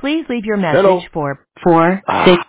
Please leave your message Hello. for 4 6